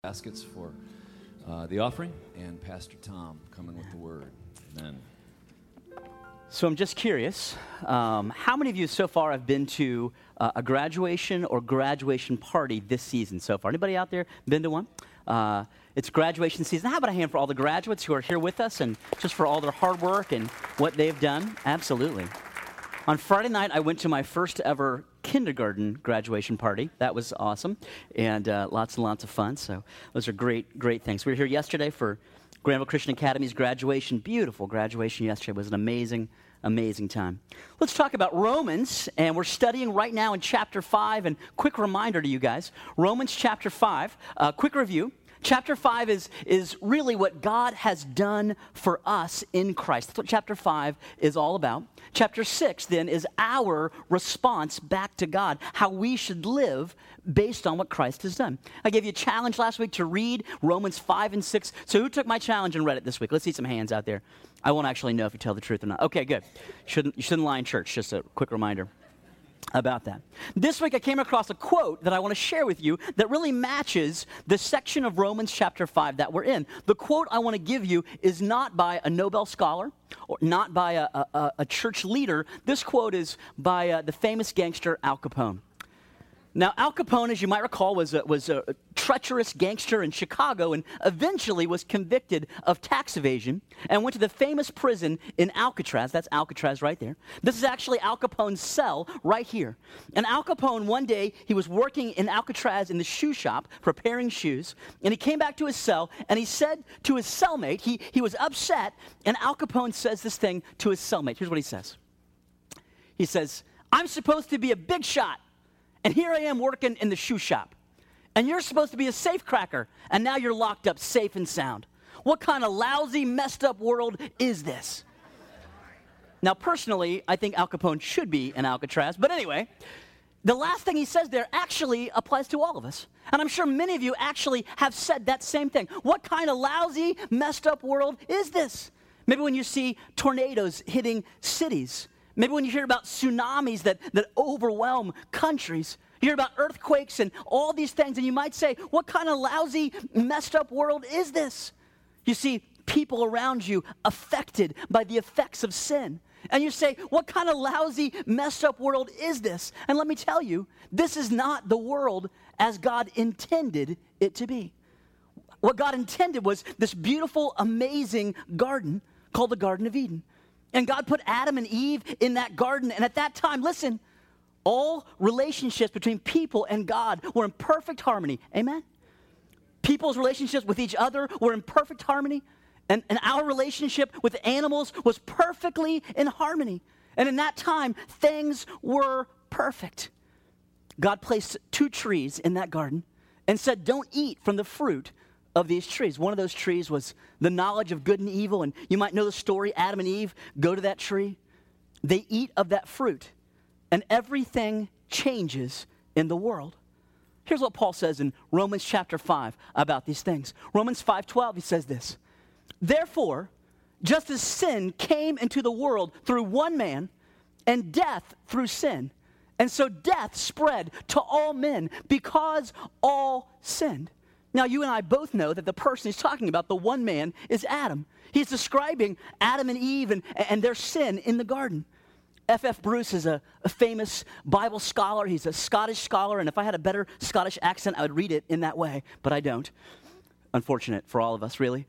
baskets for the offering, and Pastor Tom coming with the word. Amen. So I'm just curious, how many of you so far have been to a graduation or graduation party this season so far? Anybody out there been to one? It's graduation season. How about a hand for all the graduates who are here with us and just for all their hard work and what they've done? Absolutely. On Friday night, I went to my first ever kindergarten graduation party. That was awesome, and lots and lots of fun. So those are great things. We were here yesterday for Granville Christian Academy's graduation. Beautiful graduation yesterday. It was an amazing time. Let's talk about Romans, and we're studying right now in chapter 5. And quick reminder to you guys, Romans chapter 5, quick review. Chapter 5 is really what God has done for us in Christ. That's what chapter 5 is all about. Chapter 6, then, is our response back to God, how we should live based on what Christ has done. I gave you a challenge last week to read Romans 5 and 6. So who took my challenge and read it this week? Let's see some hands out there. I won't actually know if you tell the truth or not. Okay, good. You shouldn't lie in church, just a quick reminder about that. This week I came across a quote that I want to share with you that really matches the section of Romans chapter 5 that we're in. The quote I want to give you is not by a Nobel scholar or not by a church leader. This quote is by the famous gangster Al Capone. Now, Al Capone, as you might recall, was a treacherous gangster in Chicago and eventually was convicted of tax evasion and went to the famous prison in Alcatraz. That's Alcatraz right there. This is actually Al Capone's cell right here. And Al Capone, one day, he was working in Alcatraz in the shoe shop, preparing shoes, and he came back to his cell and he said to his cellmate, he was upset, and Al Capone says this thing to his cellmate. Here's what he says. He says, "I'm supposed to be a big shot, and here I am working in the shoe shop. And you're supposed to be a safe cracker, and now you're locked up safe and sound. What kind of lousy, messed up world is this?" Now, personally, I think Al Capone should be in Alcatraz. But anyway, the last thing he says there actually applies to all of us. And I'm sure many of you actually have said that same thing. What kind of lousy, messed up world is this? Maybe when you see tornadoes hitting cities. Maybe when you hear about tsunamis that overwhelm countries, you hear about earthquakes and all these things, and you might say, what kind of lousy, messed up world is this? You see people around you affected by the effects of sin. And you say, what kind of lousy, messed up world is this? And let me tell you, this is not the world as God intended it to be. What God intended was this beautiful, amazing garden called the Garden of Eden. And God put Adam and Eve in that garden. And at that time, listen, all relationships between people and God were in perfect harmony. Amen? People's relationships with each other were in perfect harmony. And our relationship with animals was perfectly in harmony. And in that time, things were perfect. God placed 2 trees in that garden and said, don't eat from the fruit of these trees. One of those trees was the knowledge of good and evil, and you might know the story. Adam and Eve go to that tree. They eat of that fruit, and everything changes in the world. Here's what Paul says in Romans chapter 5 about these things. Romans 5:12, he says this, "Therefore, just as sin came into the world through one man, and death through sin, and so death spread to all men because all sinned." Now, you and I both know that the person he's talking about, the one man, is Adam. He's describing Adam and Eve and their sin in the garden. F.F. Bruce is a famous Bible scholar. He's a Scottish scholar, and if I had a better Scottish accent, I would read it in that way, but I don't. Unfortunate for all of us, really.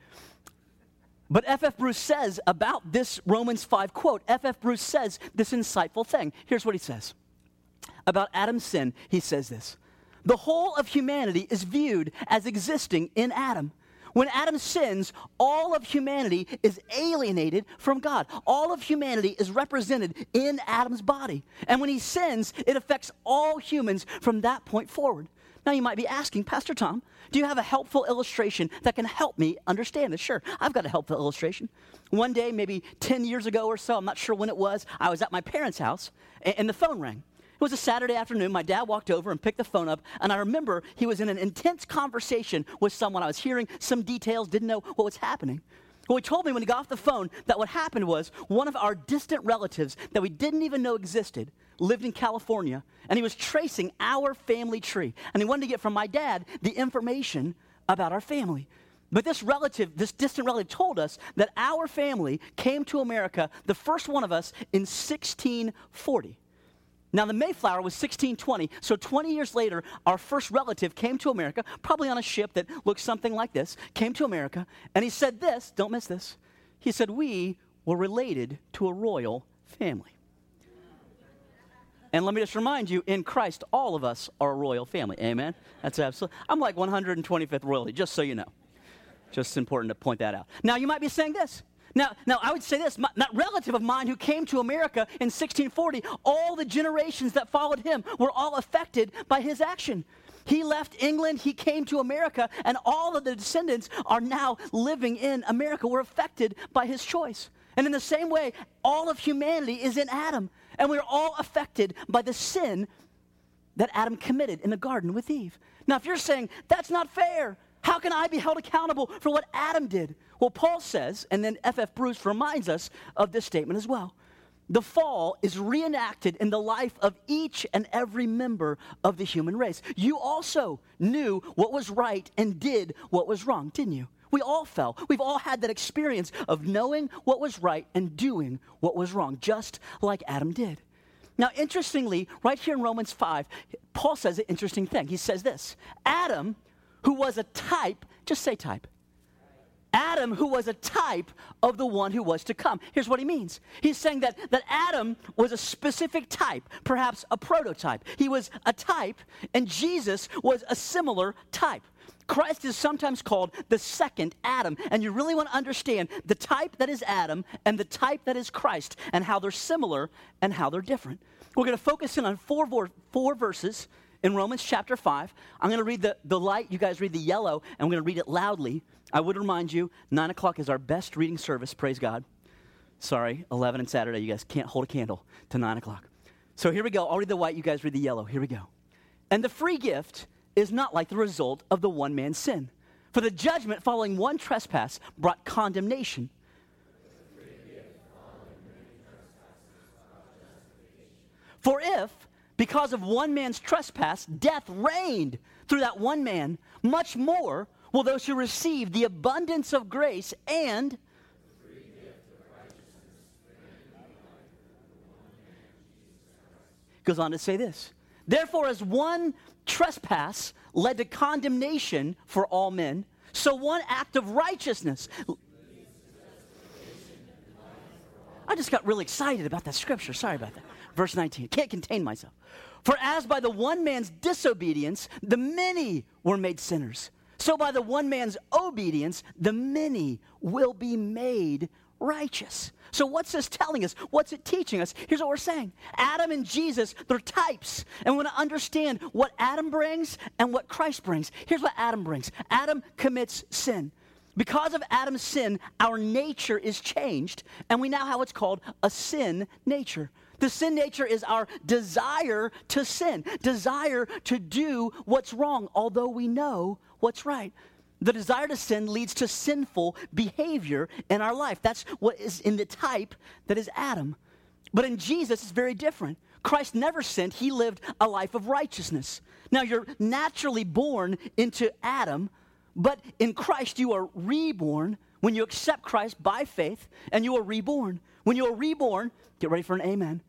But F.F. Bruce says about this Romans 5 quote, F.F. Bruce says this insightful thing. Here's what he says. About Adam's sin, he says this. The whole of humanity is viewed as existing in Adam. When Adam sins, all of humanity is alienated from God. All of humanity is represented in Adam's body. And when he sins, it affects all humans from that point forward. Now you might be asking, Pastor Tom, do you have a helpful illustration that can help me understand this? Sure, I've got a helpful illustration. One day, maybe 10 years ago or so, I'm not sure when it was, I was at my parents' house and the phone rang. It was a Saturday afternoon. My dad walked over and picked the phone up, and I remember he was in an intense conversation with someone. I was hearing some details, didn't know what was happening. Well, he told me when he got off the phone that what happened was one of our distant relatives that we didn't even know existed lived in California, and he was tracing our family tree, and he wanted to get from my dad the information about our family. But this distant relative told us that our family came to America, the first one of us, in 1640. Now, the Mayflower was 1620, so 20 years later, our first relative came to America, probably on a ship that looked something like this, came to America, and he said this, don't miss this, he said, we were related to a royal family. And let me just remind you, in Christ, all of us are a royal family, amen? That's absolutely, I'm like 125th royalty, just so you know. Just important to point that out. Now, you might be saying this. Now, I would say this, that relative of mine who came to America in 1640, all the generations that followed him were all affected by his action. He left England, he came to America, and all of the descendants are now living in America. We're affected by his choice. And in the same way, all of humanity is in Adam, and we're all affected by the sin that Adam committed in the garden with Eve. Now, if you're saying, that's not fair, how can I be held accountable for what Adam did? Well, Paul says, and then F.F. Bruce reminds us of this statement as well. The fall is reenacted in the life of each and every member of the human race. You also knew what was right and did what was wrong, didn't you? We all fell. We've all had that experience of knowing what was right and doing what was wrong, just like Adam did. Now, interestingly, right here in Romans 5, Paul says an interesting thing. He says this, Adam, who was a type, just say type. Adam, who was a type of the one who was to come. Here's what he means. He's saying that Adam was a specific type, perhaps a prototype. He was a type, and Jesus was a similar type. Christ is sometimes called the second Adam, and you really want to understand the type that is Adam and the type that is Christ and how they're similar and how they're different. We're going to focus in on four verses in Romans chapter 5. I'm going to read the light, you guys read the yellow, and I'm going to read it loudly. I would remind you, 9 o'clock is our best reading service, praise God. Sorry, 11 and Saturday, you guys can't hold a candle to 9 o'clock. So here we go, I'll read the white, you guys read the yellow, here we go. And the free gift is not like the result of the one man's sin. For the judgment following one trespass brought condemnation. For if, because of one man's trespass, death reigned through that one man, much more will those who receive the abundance of grace and goes on to say this. Therefore, as one trespass led to condemnation for all men, so one act of righteousness. I just got really excited about that scripture. Sorry about that. Verse 19. Can't contain myself. For as by the one man's disobedience, the many were made sinners, so by the one man's obedience, the many will be made righteous. So what's this telling us? What's it teaching us? Here's what we're saying. Adam and Jesus, they're types. And we want to understand what Adam brings and what Christ brings. Here's what Adam brings. Adam commits sin. Because of Adam's sin, our nature is changed, and we now have what's called a sin nature. The sin nature is our desire to sin, desire to do what's wrong, although we know what's right. The desire to sin leads to sinful behavior in our life. That's what is in the type that is Adam. But in Jesus, it's very different. Christ never sinned. He lived a life of righteousness. Now, you're naturally born into Adam, but in Christ, you are reborn when you accept Christ by faith, and you are reborn. When you are reborn, get ready for an amen.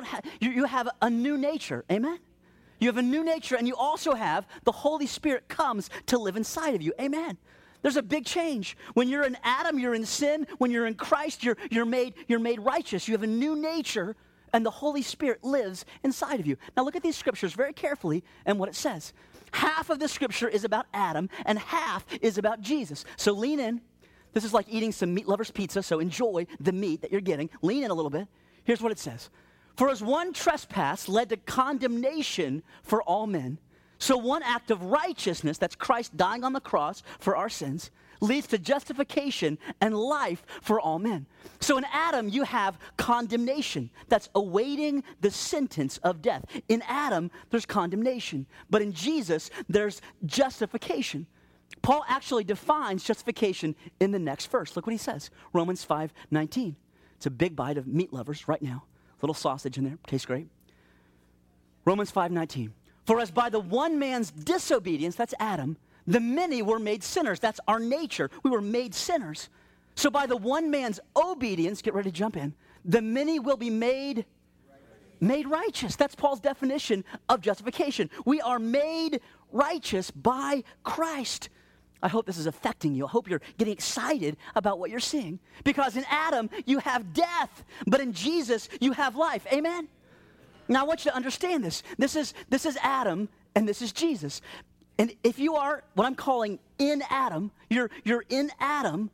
You have a new nature, amen? You have a new nature, and you also have the Holy Spirit comes to live inside of you, amen? There's a big change. When you're in Adam, you're in sin. When you're in Christ, you're made righteous. You have a new nature, and the Holy Spirit lives inside of you. Now look at these scriptures very carefully and what it says. Half of the scripture is about Adam, and half is about Jesus. So lean in. This is like eating some meat lover's pizza, so enjoy the meat that you're getting. Lean in a little bit. Here's what it says. For as one trespass led to condemnation for all men, so one act of righteousness, that's Christ dying on the cross for our sins, leads to justification and life for all men. So in Adam, you have condemnation. That's awaiting the sentence of death. In Adam, there's condemnation. But in Jesus, there's justification. Paul actually defines justification in the next verse. Look what he says. Romans 5:19. It's a big bite of meat lovers right now. Little sausage in there. Tastes great. Romans 5:19. For as by the one man's disobedience, that's Adam, The many were made sinners. That's our nature. We were made sinners. So by the one man's obedience, get ready to jump in, the many will be made righteous. That's Paul's definition of justification. We are made righteous by Christ. I hope this is affecting you. I hope you're getting excited about what you're seeing. Because in Adam, you have death, but in Jesus, you have life. Amen? Now, I want you to understand this. This is Adam, and this is Jesus. And if you are what I'm calling in Adam, you're in Adam,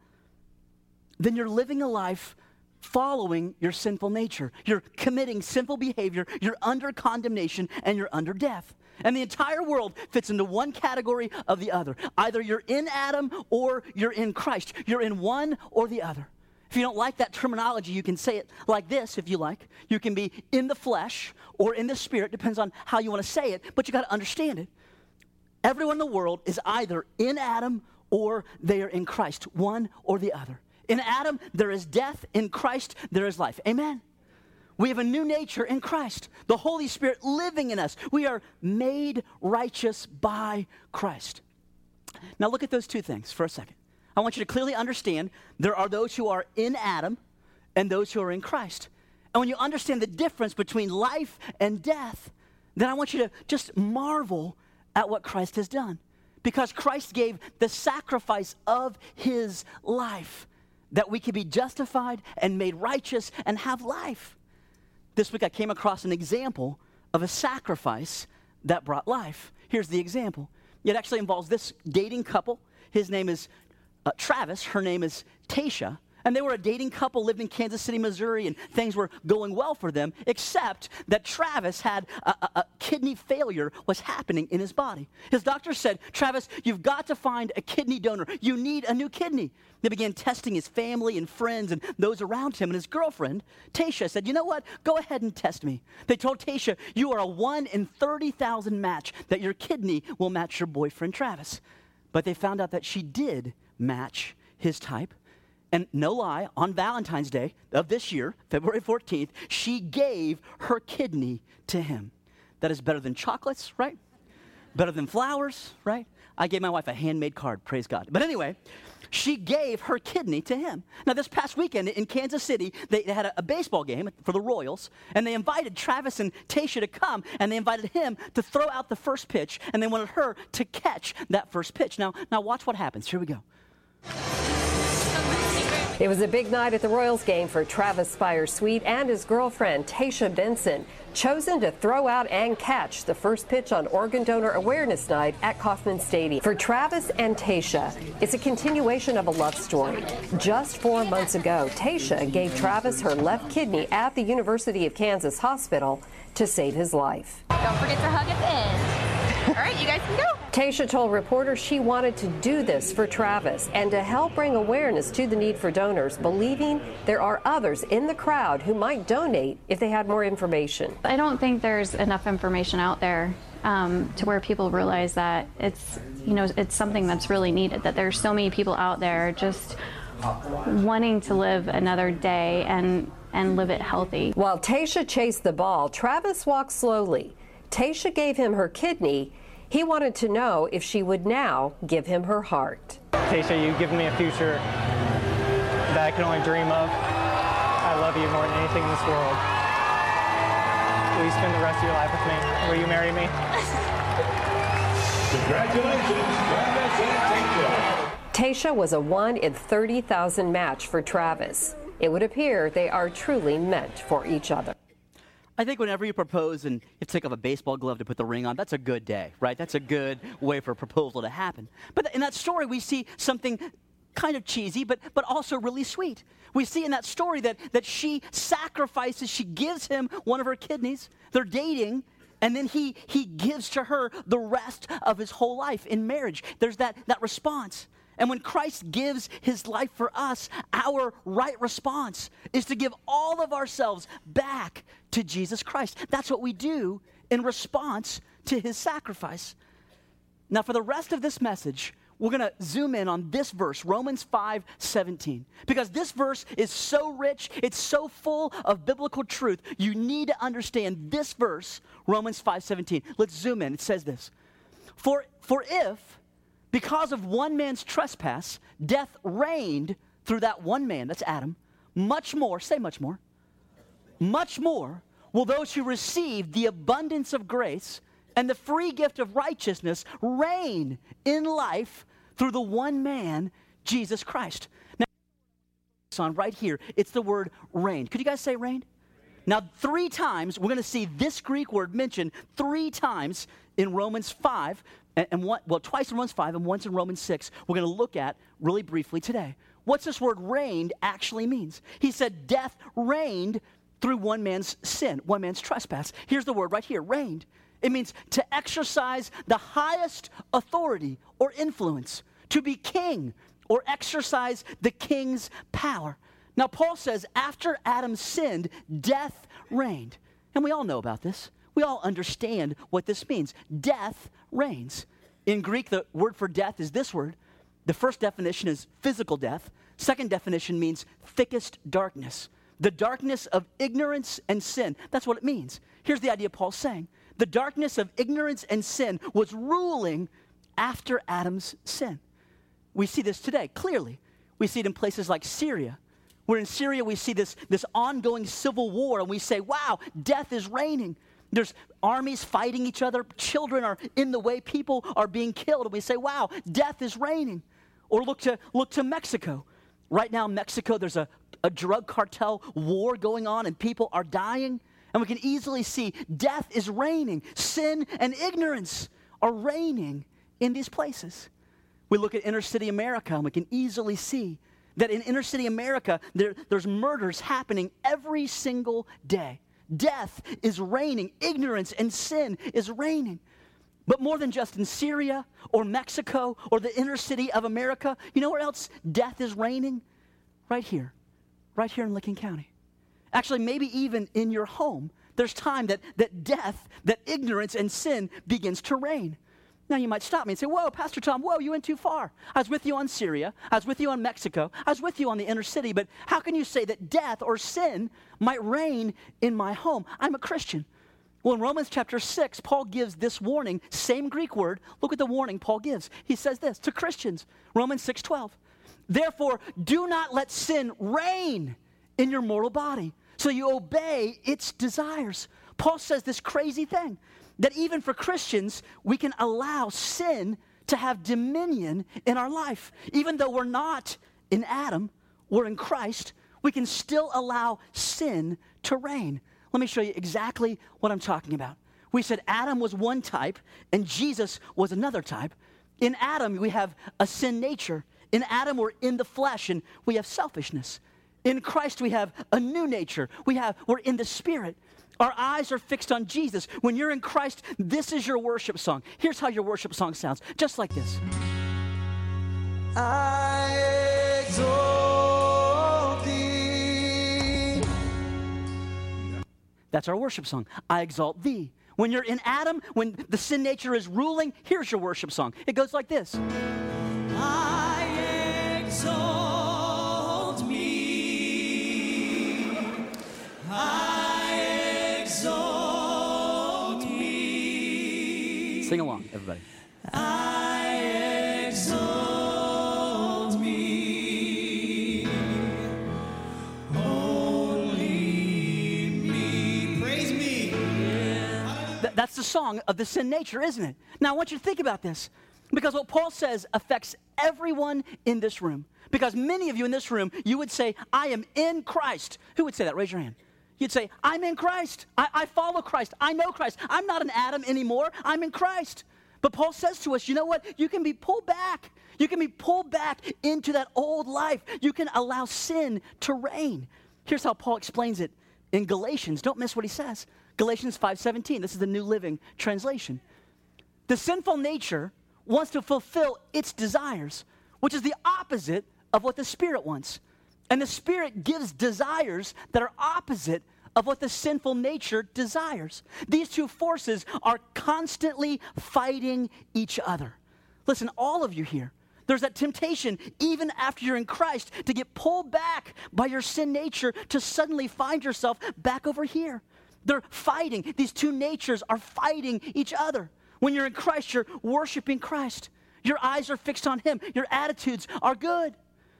then you're living a life following your sinful nature. You're committing sinful behavior, you're under condemnation, and you're under death. And the entire world fits into one category of the other. Either you're in Adam or you're in Christ. You're in one or the other. If you don't like that terminology, you can say it like this if you like. You can be in the flesh or in the spirit, depends on how you want to say it, but you got to understand it. Everyone in the world is either in Adam or they are in Christ, one or the other. In Adam, there is death. In Christ, there is life. Amen? We have a new nature in Christ, the Holy Spirit living in us. We are made righteous by Christ. Now look at those two things for a second. I want you to clearly understand there are those who are in Adam and those who are in Christ. And when you understand the difference between life and death, then I want you to just marvel at what Christ has done. Because Christ gave the sacrifice of his life that we could be justified and made righteous and have life. This week I came across an example of a sacrifice that brought life. Here's the example. It actually involves this dating couple. His name is Travis. Her name is Tasha. And they were a dating couple, lived in Kansas City, Missouri, and things were going well for them, except that Travis had a kidney failure was happening in his body. His doctor said, Travis, you've got to find a kidney donor. You need a new kidney. They began testing his family and friends and those around him, and his girlfriend, Tasha, said, you know what? Go ahead and test me. They told Tasha, you are a 1 in 30,000 match that your kidney will match your boyfriend, Travis. But they found out that she did match his type. And no lie, on Valentine's Day of this year, February 14th, she gave her kidney to him. That is better than chocolates, right? Better than flowers, right? I gave my wife a handmade card, praise God. But anyway, she gave her kidney to him. Now, this past weekend in Kansas City, they had a baseball game for the Royals, and they invited Travis and Tasha to come, and they invited him to throw out the first pitch, and they wanted her to catch that first pitch. Now watch what happens. Here we go. It was a big night at the Royals game for Travis Spire-Sweet and his girlfriend, Tasha Benson, chosen to throw out and catch the first pitch on Organ Donor Awareness Night at Kauffman Stadium. For Travis and Tasha, it's a continuation of a love story. Just 4 months ago, Tasha gave Travis her left kidney at the University of Kansas Hospital to save his life. Don't forget to hug at the end. All right, you guys can go. Tasha told reporters she wanted to do this for Travis and to help bring awareness to the need for donors, believing there are others in the crowd who might donate if they had more information. I don't think there's enough information out there to where people realize that it's something that's really needed, that there's so many people out there just wanting to live another day and live it healthy. While Tasha chased the ball, Travis walked slowly. Tasha gave him her kidney. He wanted to know if she would now give him her heart. Tasha, you've given me a future that I can only dream of. I love you more than anything in this world. Will you spend the rest of your life with me? Will you marry me? Congratulations, Travis and Tasha. Tasha was a 1 in 30,000 match for Travis. It would appear they are truly meant for each other. I think whenever you propose and you take off a baseball glove to put the ring on, that's a good day, right? That's a good way for a proposal to happen. But in that story, we see something kind of cheesy, but also really sweet. We see in that story that she sacrifices, she gives him one of her kidneys. They're dating, and then he gives to her the rest of his whole life in marriage. There's that response. And when Christ gives his life for us, our right response is to give all of ourselves back to Jesus Christ. That's what we do in response to his sacrifice. Now, for the rest of this message, we're going to zoom in on this verse, Romans 5:17, because this verse is so rich, it's so full of biblical truth. You need to understand this verse, Romans 5:17. Let's zoom in. It says this, For if Because of one man's trespass, death reigned through that one man, that's Adam. Much more, say much more will those who receive the abundance of grace and the free gift of righteousness reign in life through the one man, Jesus Christ. Now, on right here, it's the word reigned. Could you guys say reigned? Now, 3 times, we're going to see this Greek word mentioned 3 times in Romans 5, and twice in Romans 5 and once in Romans 6. We're going to look at really briefly today. What's this word reigned actually means? He said death reigned through one man's sin, one man's trespass. Here's the word right here, reigned. It means to exercise the highest authority or influence, to be king or exercise the king's power. Now, Paul says after Adam sinned, death reigned. And we all know about this. We all understand what this means. Death reigns. In Greek, the word for death is this word. The first definition is physical death. Second definition means thickest darkness. The darkness of ignorance and sin. That's what it means. Here's the idea Paul's saying. The darkness of ignorance and sin was ruling after Adam's sin. We see this today, clearly. We see it in places like Syria. Where in Syria we see this ongoing civil war, and we say, wow, death is reigning. There's armies fighting each other. Children are in the way. People are being killed. And we say, wow, death is reigning. Or look to Mexico. Right now in Mexico, there's a drug cartel war going on, and people are dying. And we can easily see death is reigning. Sin and ignorance are reigning in these places. We look at inner city America, and we can easily see that in inner city America, there's murders happening every single day. Death is reigning. Ignorance and sin is reigning. But more than just in Syria or Mexico or the inner city of America, you know where else death is reigning? Right here in Licking County. Actually, maybe even in your home, there's time that death, that ignorance and sin begins to reign. Now, you might stop me and say, whoa, Pastor Tom, whoa, you went too far. I was with you on Syria. I was with you on Mexico. I was with you on the inner city. But how can you say that death or sin might reign in my home? I'm a Christian. Well, in Romans chapter 6, Paul gives this warning, same Greek word. Look at the warning Paul gives. He says this to Christians, Romans 6:12. Therefore, do not let sin reign in your mortal body, so you obey its desires. Paul says this crazy thing, that even for Christians, we can allow sin to have dominion in our life. Even though we're not in Adam, we're in Christ, we can still allow sin to reign. Let me show you exactly what I'm talking about. We said Adam was one type and Jesus was another type. In Adam, we have a sin nature. In Adam, we're in the flesh and we have selfishness. In Christ, we have a new nature. We're in the Spirit. Our eyes are fixed on Jesus. When you're in Christ, this is your worship song. Here's how your worship song sounds, just like this. I exalt thee. That's our worship song. I exalt thee. When you're in Adam, when the sin nature is ruling, here's your worship song. It goes like this. I exalt me. I exalt me. Sing along, everybody. I exalt me. Only me. Praise me. That's the song of the sin nature, isn't it? Now, I want you to think about this. Because what Paul says affects everyone in this room. Because many of you in this room, you would say, I am in Christ. Who would say that? Raise your hand. You'd say, I'm in Christ. I follow Christ. I know Christ. I'm not an Adam anymore. I'm in Christ. But Paul says to us, you know what? You can be pulled back. You can be pulled back into that old life. You can allow sin to reign. Here's how Paul explains it in Galatians. Don't miss what he says. Galatians 5:17. This is the New Living Translation. The sinful nature wants to fulfill its desires, which is the opposite of what the Spirit wants. And the Spirit gives desires that are opposite of what the sinful nature desires. These two forces are constantly fighting each other. Listen, all of you here, there's that temptation, even after you're in Christ, to get pulled back by your sin nature to suddenly find yourself back over here. They're fighting. These two natures are fighting each other. When you're in Christ, you're worshiping Christ. Your eyes are fixed on him. Your attitudes are good.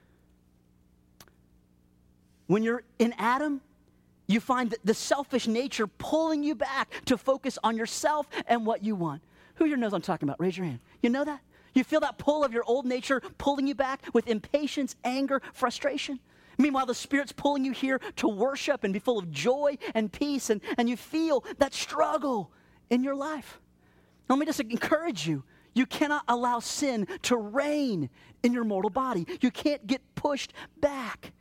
When you're in Adam, you find the selfish nature pulling you back to focus on yourself and what you want. Who here knows what I'm talking about? Raise your hand. You know that? You feel that pull of your old nature pulling you back with impatience, anger, frustration? Meanwhile, the Spirit's pulling you here to worship and be full of joy and peace, and you feel that struggle in your life. Let me just encourage you. You cannot allow sin to reign in your mortal body. You can't get pushed back.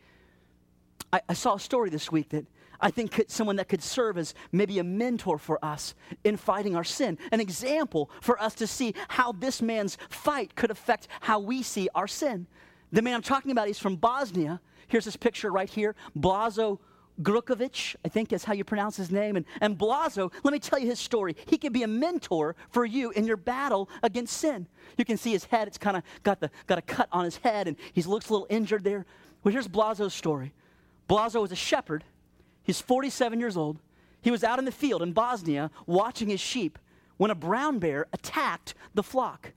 I saw a story this week that I think someone that could serve as maybe a mentor for us in fighting our sin, an example for us to see how this man's fight could affect how we see our sin. The man I'm talking about, he's from Bosnia. Here's his picture right here. Blazo Grukovic, I think is how you pronounce his name. And Blazo, let me tell you his story. He could be a mentor for you in your battle against sin. You can see his head. It's kind of got a cut on his head, and he looks a little injured there. Well, here's Blazo's story. Blazo was a shepherd. He's 47 years old. He was out in the field in Bosnia watching his sheep when a brown bear attacked the flock.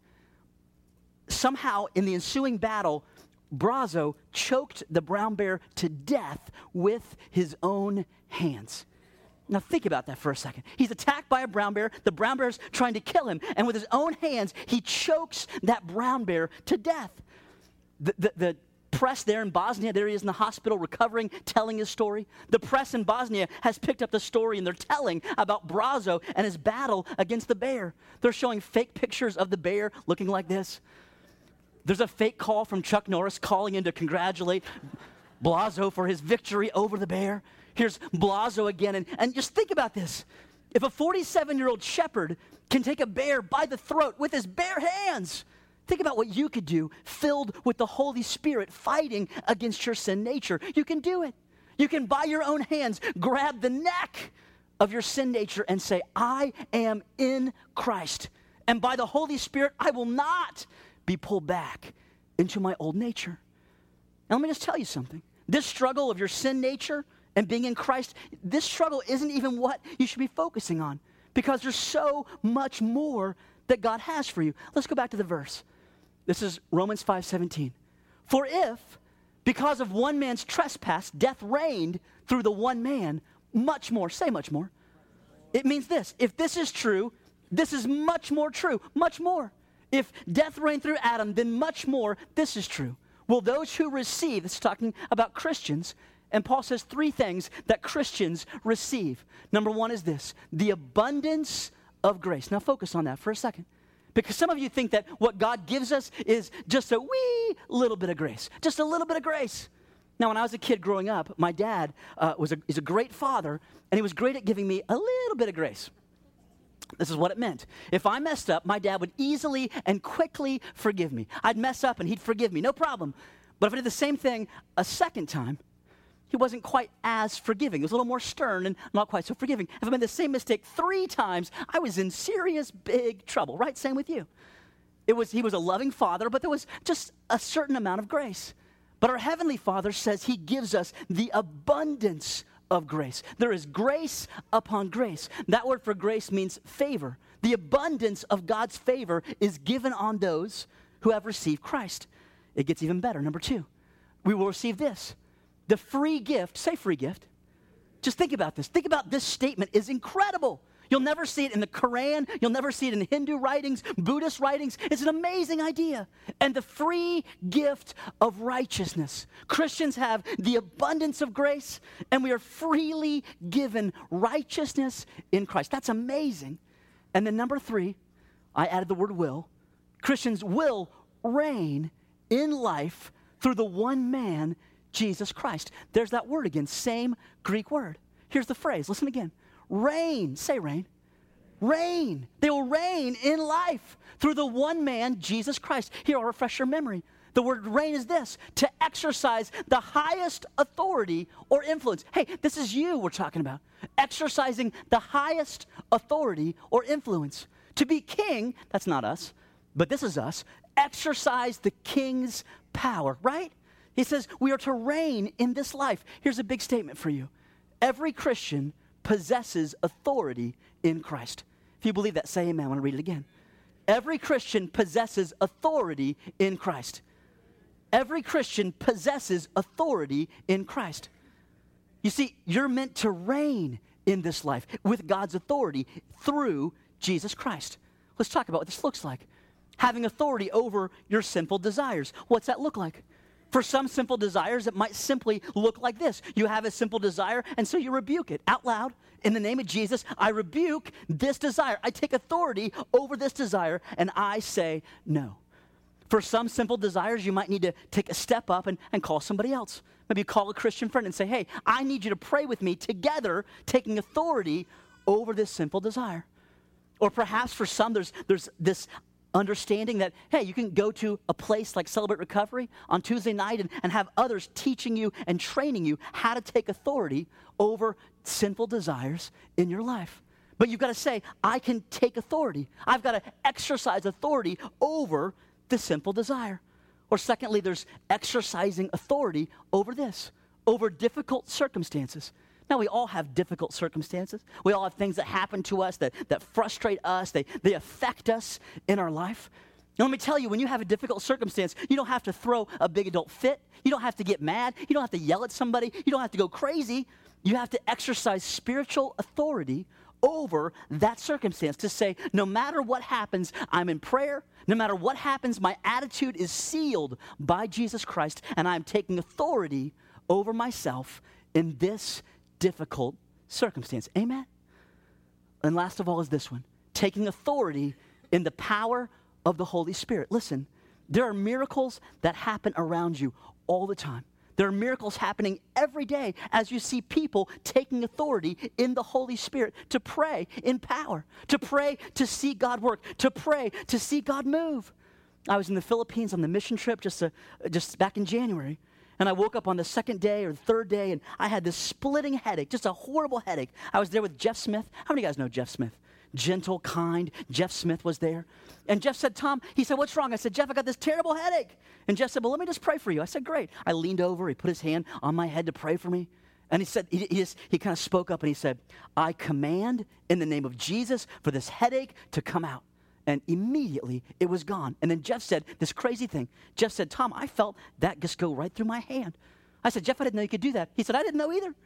Somehow, in the ensuing battle, Blazo choked the brown bear to death with his own hands. Now think about that for a second. He's attacked by a brown bear. The brown bear's trying to kill him. And with his own hands, he chokes that brown bear to death. The press there in Bosnia, there he is in the hospital recovering, telling his story. The press in Bosnia has picked up the story, and they're telling about Blazo and his battle against the bear. They're showing fake pictures of the bear looking like this. There's a fake call from Chuck Norris calling in to congratulate Blazo for his victory over the bear. Here's Blazo again, and just think about this. If a 47-year-old shepherd can take a bear by the throat with his bare hands, think about what you could do filled with the Holy Spirit fighting against your sin nature. You can do it. You can, by your own hands, grab the neck of your sin nature and say, I am in Christ. And by the Holy Spirit, I will not be pulled back into my old nature. Now, let me just tell you something. This struggle of your sin nature and being in Christ, this struggle isn't even what you should be focusing on, because there's so much more that God has for you. Let's go back to the verse. This is Romans 5:17. For if, because of one man's trespass, death reigned through the one man, much more, say much more. It means this. If this is true, this is much more true, much more. If death reigned through Adam, then much more, this is true. Will those who receive, this is talking about Christians, and Paul says three things that Christians receive. Number one is this, the abundance of grace. Now focus on that for a second. Because some of you think that what God gives us is just a wee little bit of grace. Just a little bit of grace. Now, when I was a kid growing up, my dad is a great father, and he was great at giving me a little bit of grace. This is what it meant. If I messed up, my dad would easily and quickly forgive me. I'd mess up, and he'd forgive me, no problem. But if I did the same thing a second time, he wasn't quite as forgiving. He was a little more stern and not quite so forgiving. If I made the same mistake 3 times, I was in serious big trouble, right? Same with you. He was a loving father, but there was just a certain amount of grace. But our Heavenly Father says He gives us the abundance of grace. There is grace upon grace. That word for grace means favor. The abundance of God's favor is given on those who have received Christ. It gets even better. Number 2, we will receive this. The free gift, say free gift. Just think about this. Think about this statement is incredible. You'll never see it in the Quran. You'll never see it in Hindu writings, Buddhist writings. It's an amazing idea. And the free gift of righteousness. Christians have the abundance of grace, and we are freely given righteousness in Christ. That's amazing. And then number 3, I added the word will. Christians will reign in life through the one man, Jesus Christ. There's that word again, same Greek word. Here's the phrase, listen again. Reign, say reign. Reign. They will reign in life through the one man, Jesus Christ. Here, I'll refresh your memory. The word reign is this, to exercise the highest authority or influence. Hey, this is you we're talking about. Exercising the highest authority or influence. To be king, that's not us, but this is us. Exercise the king's power, right? He says we are to reign in this life. Here's a big statement for you. Every Christian possesses authority in Christ. If you believe that, say amen. I want to read it again. every Christian possesses authority in Christ. Every Christian possesses authority in Christ. You see, you're meant to reign in this life with God's authority through Jesus Christ. Let's talk about what this looks like. Having authority over your sinful desires. What's that look like? For some simple desires, it might simply look like this. You have a simple desire, and so you rebuke it out loud. In the name of Jesus, I rebuke this desire. I take authority over this desire, and I say no. For some simple desires, you might need to take a step up and call somebody else. Maybe you call a Christian friend and say, hey, I need you to pray with me together, taking authority over this simple desire. Or perhaps for some, there's this understanding that, hey, you can go to a place like Celebrate Recovery on Tuesday night and have others teaching you and training you how to take authority over sinful desires in your life. But you've got to say, I can take authority. I've got to exercise authority over the simple desire. Or secondly, there's exercising authority over this, over difficult circumstances. Now, we all have difficult circumstances. We all have things that happen to us that frustrate us. They affect us in our life. Now, let me tell you, when you have a difficult circumstance, you don't have to throw a big adult fit. You don't have to get mad. You don't have to yell at somebody. You don't have to go crazy. You have to exercise spiritual authority over that circumstance to say, no matter what happens, I'm in prayer. No matter what happens, my attitude is sealed by Jesus Christ, and I'm taking authority over myself in this difficult circumstance. Amen? And last of all is this one, taking authority in the power of the Holy Spirit. Listen, there are miracles that happen around you all the time. There are miracles happening every day as you see people taking authority in the Holy Spirit to pray in power, to pray to see God work, to pray to see God move. I was in the Philippines on the mission trip just back in January, and I woke up on the second day or the third day, and I had this splitting headache, just a horrible headache. I was there with Jeff Smith. How many of you guys know Jeff Smith? Gentle, kind. Jeff Smith was there. And Jeff said, Tom, he said, what's wrong? I said, Jeff, I got this terrible headache. And Jeff said, well, let me just pray for you. I said, great. I leaned over. He put his hand on my head to pray for me. And he said, he kind of spoke up and he said, I command in the name of Jesus for this headache to come out. And immediately it was gone. And then Jeff said this crazy thing. Jeff said, Tom, I felt that just go right through my hand. I said, Jeff, I didn't know you could do that. He said, I didn't know either.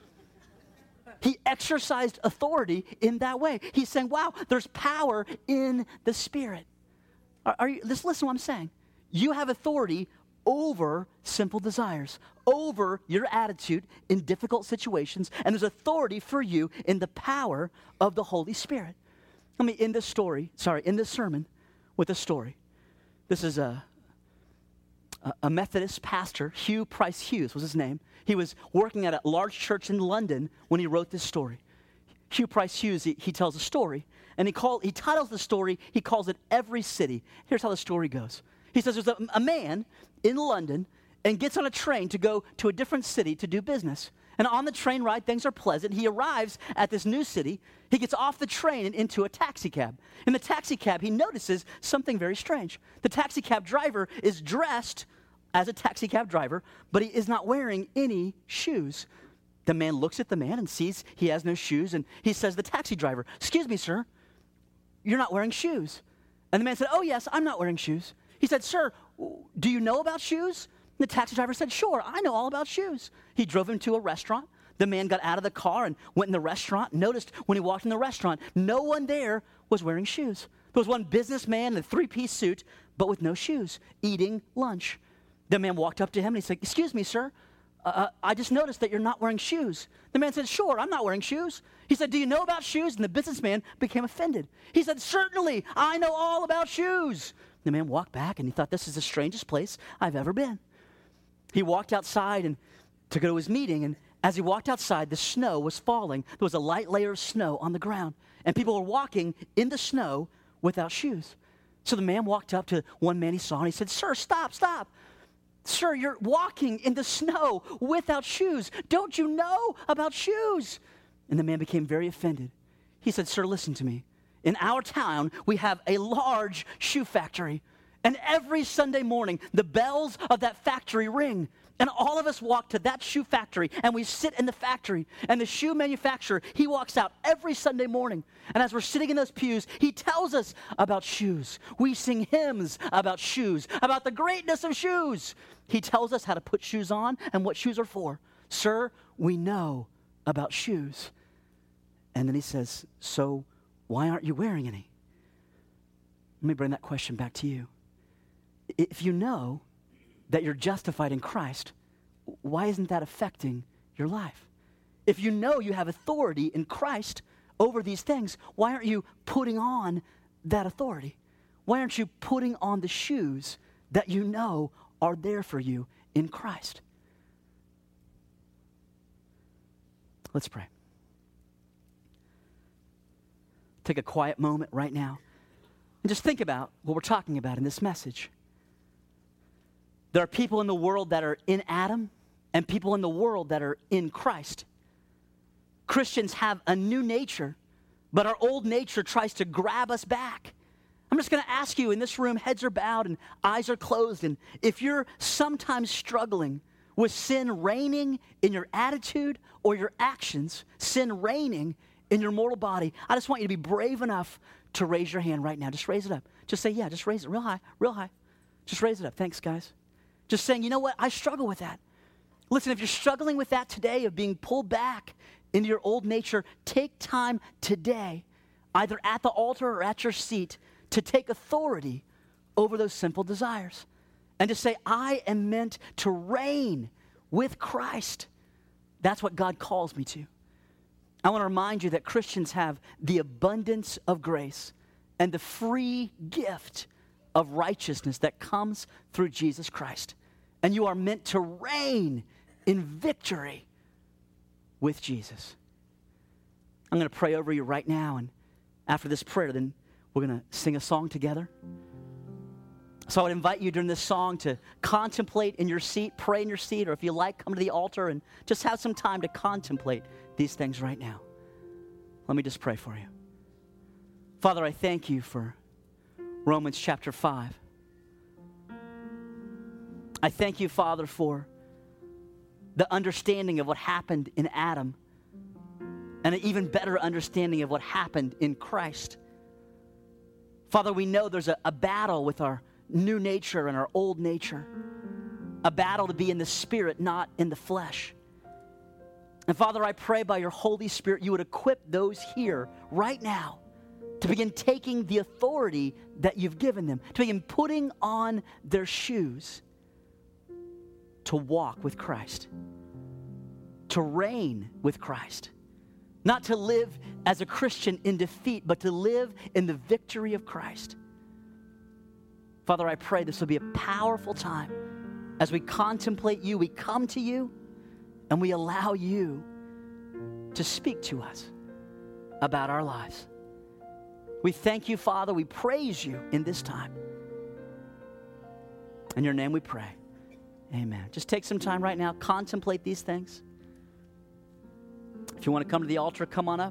He exercised authority in that way. He's saying, wow, there's power in the Spirit. Listen to what I'm saying. You have authority over simple desires, over your attitude in difficult situations, and there's authority for you in the power of the Holy Spirit. Let me end this sermon with a story. This is a Methodist pastor, Hugh Price Hughes was his name. He was working at a large church in London when he wrote this story. Hugh Price Hughes, he tells a story, and he titles the story, he calls it Every City. Here's how the story goes. He says there's a man in London and gets on a train to go to a different city to do business. And on the train ride, things are pleasant. He arrives at this new city. He gets off the train and into a taxi cab. In the taxi cab, he notices something very strange. The taxi cab driver is dressed as a taxi cab driver, but he is not wearing any shoes. The man looks at the man and sees he has no shoes, and he says to the taxi driver, excuse me, sir, you're not wearing shoes. And the man said, oh, yes, I'm not wearing shoes. He said, sir, do you know about shoes? And the taxi driver said, sure, I know all about shoes. He drove him to a restaurant. The man got out of the car and went in the restaurant. Noticed when he walked in the restaurant, no one there was wearing shoes. There was one businessman in a three-piece suit, but with no shoes, eating lunch. The man walked up to him and he said, excuse me, sir, I just noticed that you're not wearing shoes. The man said, sure, I'm not wearing shoes. He said, do you know about shoes? And the businessman became offended. He said, certainly, I know all about shoes. The man walked back and he thought, this is the strangest place I've ever been. He walked outside and to go to his meeting, and as he walked outside, the snow was falling. There was a light layer of snow on the ground, and people were walking in the snow without shoes. So the man walked up to one man he saw and he said, sir, stop. Sir, you're walking in the snow without shoes. Don't you know about shoes? And the man became very offended. He said, sir, listen to me. In our town, we have a large shoe factory. And every Sunday morning, the bells of that factory ring. And all of us walk to that shoe factory, and we sit in the factory, and the shoe manufacturer, he walks out every Sunday morning. And as we're sitting in those pews, he tells us about shoes. We sing hymns about shoes, about the greatness of shoes. He tells us how to put shoes on and what shoes are for. Sir, we know about shoes. And then he says, so why aren't you wearing any? Let me bring that question back to you. If you know that you're justified in Christ, why isn't that affecting your life? If you know you have authority in Christ over these things, why aren't you putting on that authority? Why aren't you putting on the shoes that you know are there for you in Christ? Let's pray. Take a quiet moment right now and just think about what we're talking about in this message. There are people in the world that are in Adam and people in the world that are in Christ. Christians have a new nature, but our old nature tries to grab us back. I'm just going to ask you, in this room, heads are bowed and eyes are closed, and if you're sometimes struggling with sin reigning in your attitude or your actions, sin reigning in your mortal body, I just want you to be brave enough to raise your hand right now. Just raise it up. Just say, yeah, just raise it real high, real high. Just raise it up. Thanks, guys. Just saying, you know what? I struggle with that. Listen, if you're struggling with that today of being pulled back into your old nature, take time today, either at the altar or at your seat, to take authority over those sinful desires. And to say, I am meant to reign with Christ. That's what God calls me to. I want to remind you that Christians have the abundance of grace and the free gift of righteousness that comes through Jesus Christ. And you are meant to reign in victory with Jesus. I'm going to pray over you right now, and after this prayer, then we're going to sing a song together. So I would invite you during this song to contemplate in your seat, pray in your seat, or if you like, come to the altar and just have some time to contemplate these things right now. Let me just pray for you. Father, I thank you for Romans chapter 5. I thank you, Father, for the understanding of what happened in Adam and an even better understanding of what happened in Christ. Father, we know there's a battle with our new nature and our old nature, a battle to be in the spirit, not in the flesh. And Father, I pray by your Holy Spirit, you would equip those here right now to begin taking the authority that you've given them, to begin putting on their shoes to walk with Christ, to reign with Christ, not to live as a Christian in defeat, but to live in the victory of Christ. Father, I pray this will be a powerful time as we contemplate you, we come to you, and we allow you to speak to us about our lives. We thank you, Father. We praise you in this time. In your name we pray. Amen. Just take some time right now, contemplate these things. If you want to come to the altar, come on up.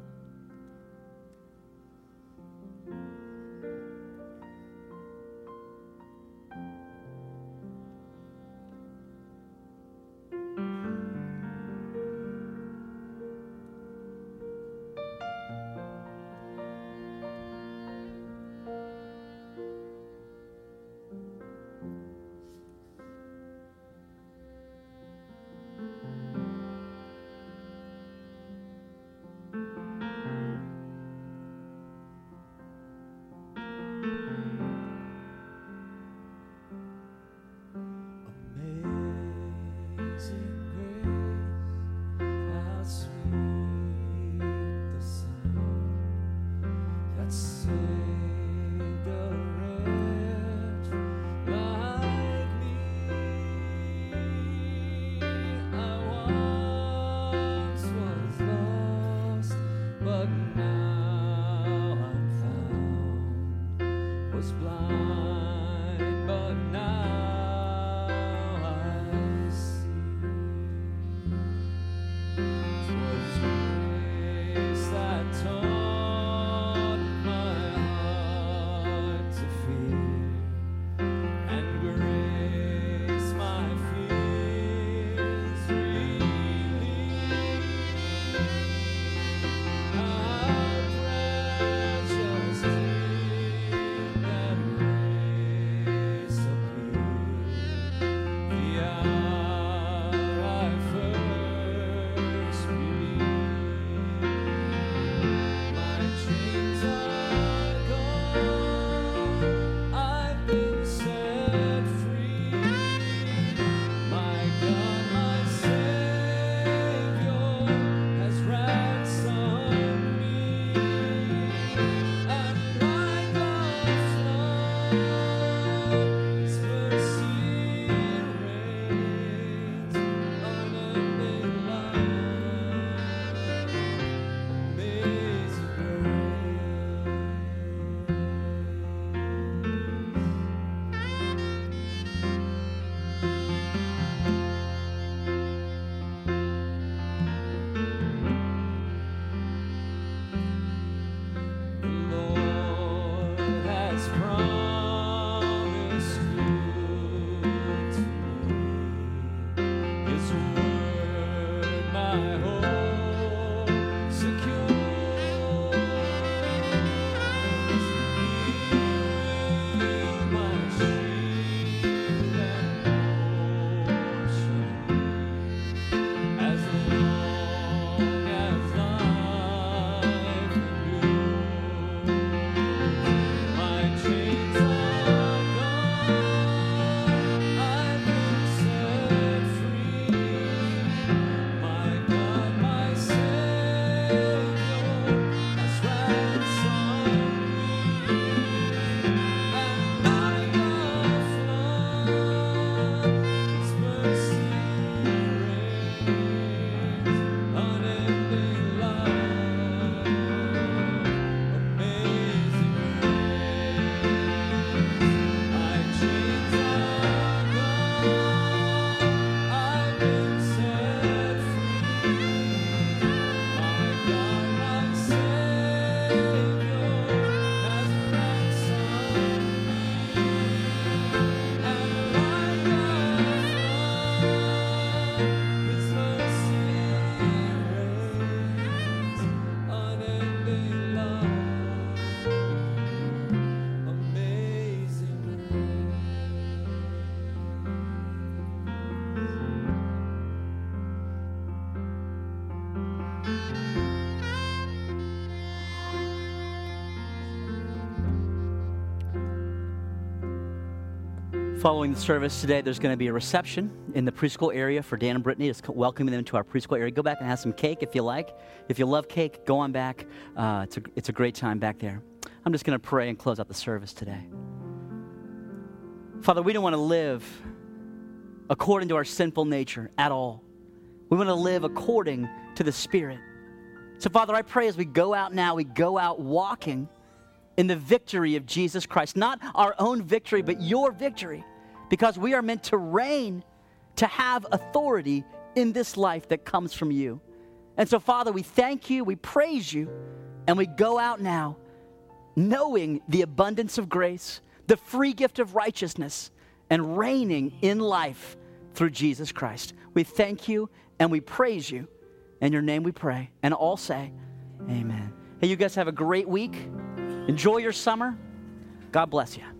Following the service today, there's going to be a reception in the preschool area for Dan and Brittany. It's welcoming them to our preschool area. Go back and have some cake if you like. If you love cake, go on back. It's a great time back there. I'm just going to pray and close out the service today. Father, we don't want to live according to our sinful nature at all. We want to live according to the Spirit. So, Father, I pray as we go out now, we go out walking in the victory of Jesus Christ. Not our own victory, but your victory. Because we are meant to reign, to have authority in this life that comes from you. And so, Father, we thank you, we praise you, and we go out now knowing the abundance of grace, the free gift of righteousness, and reigning in life through Jesus Christ. We thank you and we praise you. In your name we pray. And all say, amen. Hey, you guys have a great week. Enjoy your summer. God bless you.